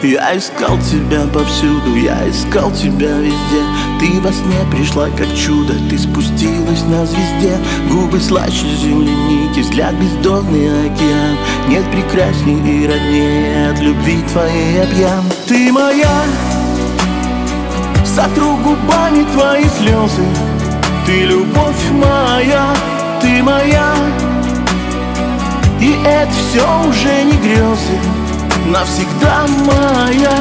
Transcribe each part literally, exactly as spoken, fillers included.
Я искал тебя повсюду, я искал тебя везде. Ты во сне пришла как чудо, ты спустилась на звезде. Губы слаще земляники, взгляд бездонный океан. Нет прекрасней и роднее, от любви твоей я пьян. Ты моя, сотру губами твои слезы. Ты любовь моя, ты моя. И это все уже не грезы, навсегда моя.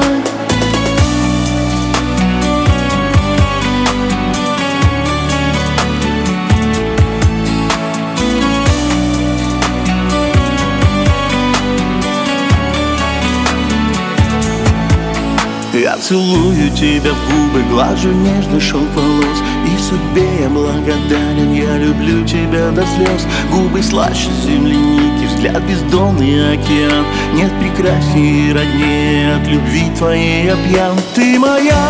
Я целую тебя в губы, глажу нежно шелк волос. И судьбе я благодарен, я люблю тебя до слез. Губы слаще земляники, взгляд бездонный океан. Нет прекрасней и роднее, от любви твоей я пьян. Ты моя,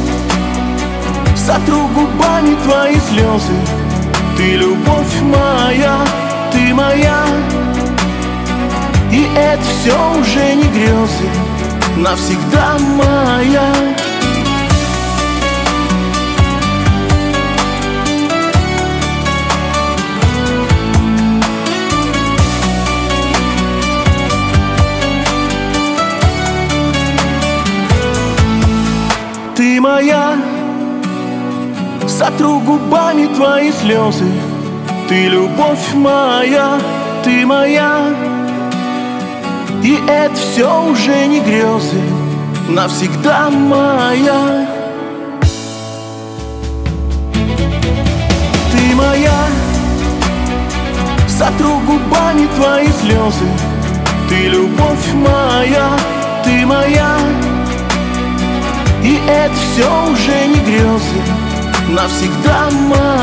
сотру губами твои слезы. Ты любовь моя, ты моя. И это все уже не грезы, навсегда моя. Ты моя, сотру губами твои слезы. Ты любовь моя, ты моя. И это все уже не грезы, навсегда моя. Ты моя, сотру губами твои слезы. Ты любовь моя, ты моя. И это все уже не грезы, навсегда моя.